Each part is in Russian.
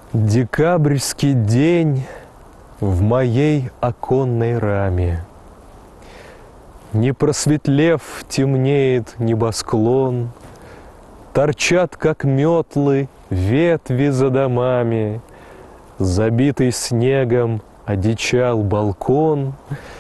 Декабрьский день в моей оконной раме. Не просветлев, темнеет небосклон, торчат, как метлы, ветви за домами, забитый снегом одичал балкон.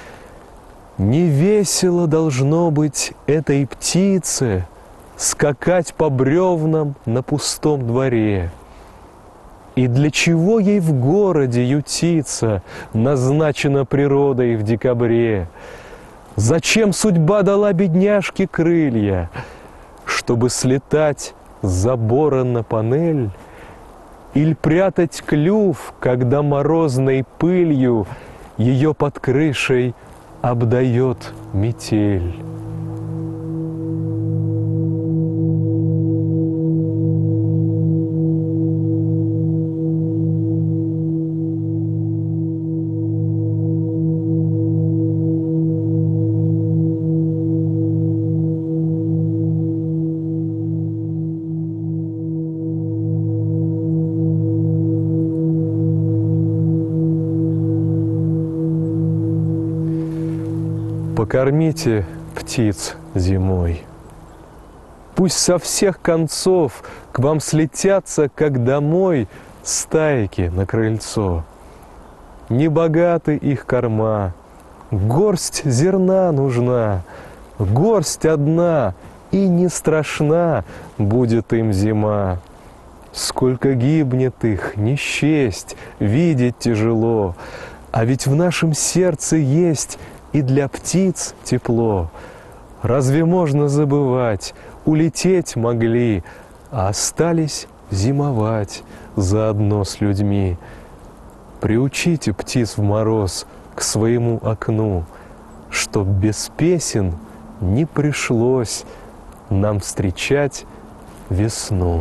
Невесело должно быть этой птице скакать по бревнам на пустом дворе. И для чего ей в городе ютиться назначено природой в декабре? Зачем судьба дала бедняжке крылья? Чтобы слетать с забора на панель? Или прятать клюв, когда морозной пылью ее под крышей обдает метель? Покормите птиц зимой. Пусть со всех концов к вам слетятся, как домой, стайки на крыльцо. Не богаты их корма, горсть зерна нужна, горсть одна, и не страшна будет им зима. Сколько гибнет их, не счесть, видеть тяжело, а ведь в нашем сердце есть и для птиц тепло. Разве можно забывать? Улететь могли, а остались зимовать заодно с людьми. Приучите птиц в мороз к своему окну, чтоб без песен не пришлось нам встречать весну.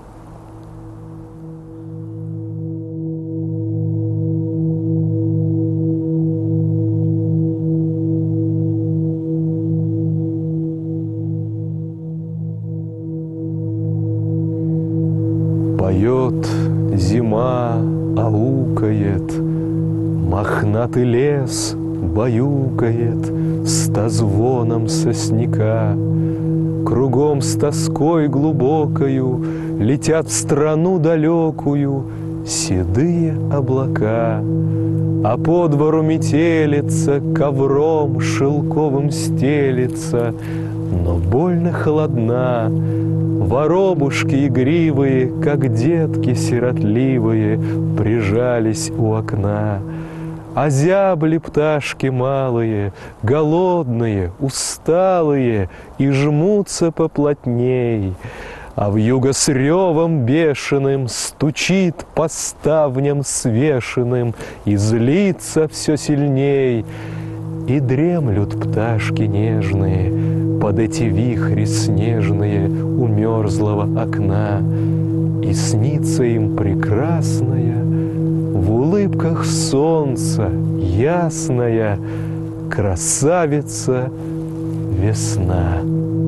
Поет зима, аукает, мохнатый лес баюкает стозвоном сосняка. Кругом с тоской глубокою летят в страну далекую седые облака, а по двору метелица ковром шелковым стелится, но больно холодна. Воробушки игривые, как детки сиротливые, прижались у окна. Озябли пташки малые, голодные, усталые, и жмутся поплотней. А вьюга с ревом бешеным стучит по ставням свешенным и злится все сильней. И дремлют пташки нежные под эти вихри снежные у мерзлого окна, и снится им прекрасная, в улыбках солнца ясная красавица весна.